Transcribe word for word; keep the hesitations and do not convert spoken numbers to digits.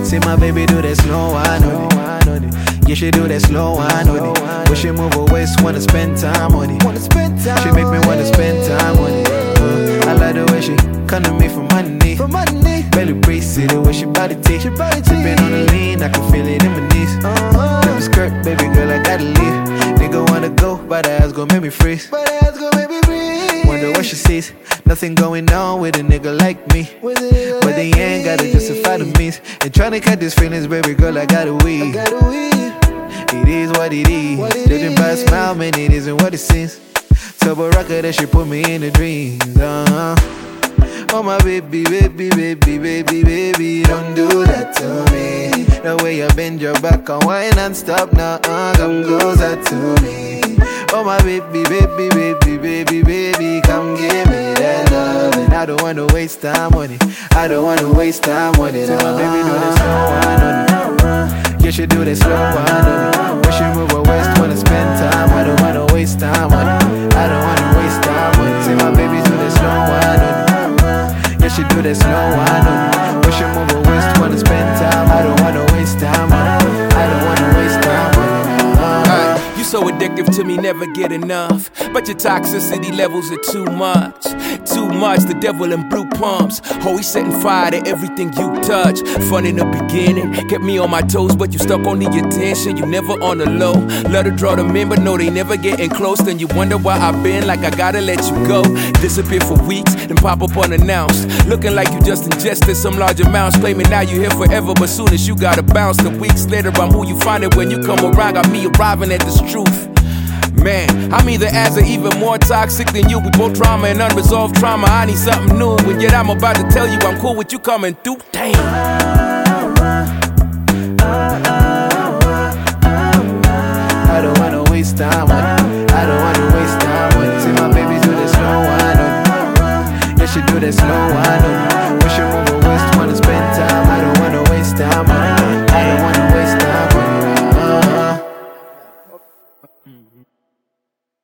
See my baby do that slow wine on it. Yeah, she do that slow wine on it. When she move her waist, wanna spend time on it. She make me wanna spend time on it. Uh, I like the way she come to me for money. Belly brace it, the way she body take. Sippin' on the lean, I can feel it in my knees. Let me skirt, baby girl, I gotta leave. Nigga wanna go, but the ass gon' make me freeze. Wonder what she sees. Nothing going on with a nigga like me. But they ain't gotta justify the means. And tryna catch these feelings, baby girl, I gotta weave. It is what it is. Living by a smile, man, it isn't what it seems. Tell Baraka that she put me in the dreams. Uh-huh. Oh my baby, baby, baby, baby, baby, don't do that to me. The way you bend your back and wine and stop now, uh, come closer to me. Oh my baby, baby, baby, baby, baby, come give me that love. And I don't wanna waste time on it. I don't wanna waste time on it. So my baby do that slow wine on it. Yeah, she do that slow wine on it. When she move her waist, wanna spend time. I don't wanna waste time on it. I don't wanna waste time on it. Say my baby do that slow wine on it. Yeah, she do that slow wine on it. When she move her waist, wanna spend time. I don't wanna waste time on it. I don't wanna waste time on it. Uh-huh. You so addictive to me, never get enough. But your toxicity levels are too much. Too much, the devil in blue pumps. Oh, he's setting fire to everything you touch. Fun in the beginning, kept me on my toes, but you stuck on the attention. You never on the low. Let her draw them in, but no, they never getting close. Then you wonder why I've been like I gotta let you go. Disappear for weeks, then pop up unannounced. Looking like you just ingested some large amounts. Claiming now you here forever, but soon as you gotta bounce. The weeks later, I'm who you find it when you come around. Got me arriving at this truth. Man, I'm either as or even more toxic than you. We both trauma and unresolved trauma. I need something new, and yet I'm about to tell you I'm cool with you coming through. Damn. I don't wanna waste time on it. I don't wanna waste time on it. See my baby do that slow wine on it. Yeah, she do that slow wine on it. When she move her waist, wanna spend time. I don't wanna waste time on it.